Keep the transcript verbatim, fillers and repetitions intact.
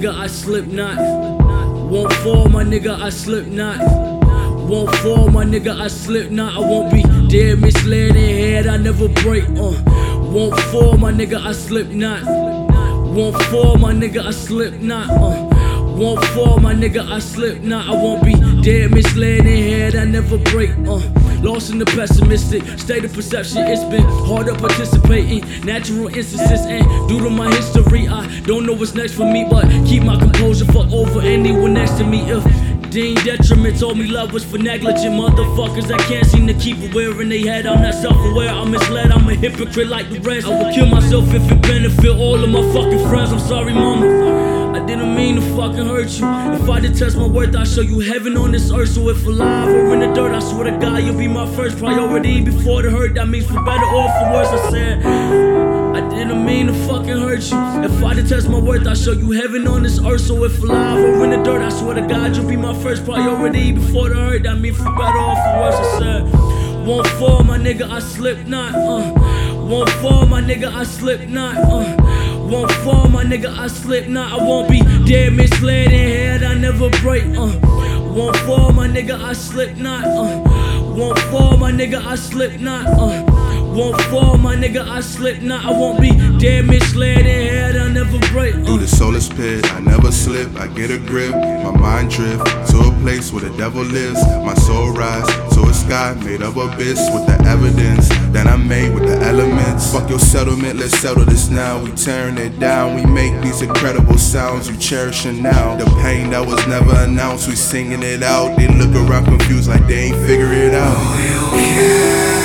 nigga, I slip not. Won't fall, my nigga, I slip not. Won't fall, my nigga, I slip not. I won't be dead, misled in head, I never break. Uh, won't fall, my nigga, I slip not. Won't fall, my nigga, I slip not. Uh, won't fall, my nigga, I slip not. I won't be dead, misled in head, I never break. Uh, lost in the pessimistic state of perception. It's been harder participating natural instances, and due to my history, I don't know what's next for me, but keep my composure for over anyone next to me. If Dean Detriment told me love was for negligent motherfuckers that can't seem to keep aware in their head. I'm not self-aware, I'm misled, I'm a hypocrite like the rest. I would kill myself if it benefit all of my fucking friends. I'm sorry, mama, I didn't mean to fucking hurt you. If I detest my worth, I'll show you heaven on this earth. So if alive or in the dirt, I swear to God, you'll be my first priority before the hurt. That means for better or for worse. I said I didn't mean to fucking hurt you. If I detest my worth, I'll show you heaven on this earth. So if alive or in the dirt, I swear to God, you'll be my first priority before the hurt. That means for better or for worse. I said won't fall, my nigga, I slip not. Uh, won't fall, my nigga, I slip not. Uh, won't fall, my nigga, I slip not. I won't be dead, misled in head, I never break. Uh, won't fall, my nigga, I slip not. Uh, won't fall, my nigga, I slip not. Uh, won't fall, my nigga, I slip not. I won't be dead, misled in head, I never break. Uh. Through the soulless pit, I never slip, I get a grip. My mind drift to a place where the devil lives. My soul rise to a sky made of abyss with the evidence that I made with the elements. Fuck your settlement, let's settle this now. We tearing it down, we make these incredible sounds you cherishing now. The pain that was never announced, we singing it out. They look around confused like they ain't figure it out. Oh, you can't